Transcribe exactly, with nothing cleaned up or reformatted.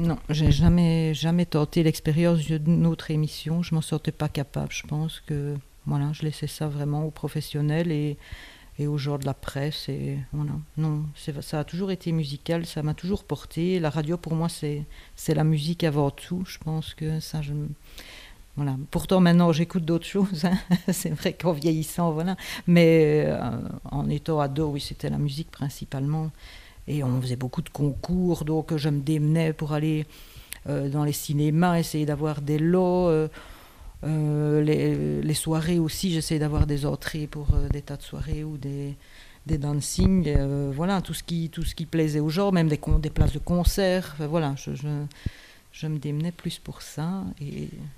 Non, j'ai jamais, jamais tenté l'expérience d'une autre émission. Je m'en sentais pas capable. Je pense que voilà, je laissais ça vraiment aux professionnels et, et aux gens de la presse. Et voilà, non, c'est, ça a toujours été musical, ça m'a toujours porté. La radio pour moi, c'est, c'est la musique avant tout. Je pense que ça, je, voilà. Pourtant maintenant, j'écoute d'autres choses. Hein. C'est vrai qu'en vieillissant, voilà. Mais euh, en étant ado, oui, c'était la musique principalement. Et on faisait beaucoup de concours, donc je me démenais pour aller euh, dans les cinémas, essayer d'avoir des lots. Euh, euh, les, les soirées aussi, j'essayais d'avoir des entrées pour euh, des tas de soirées ou des, des dancing. Euh, voilà, tout ce, qui, tout ce qui plaisait aux gens, même des, con, des places de concert. Enfin, voilà, je, je, je me démenais plus pour ça. Et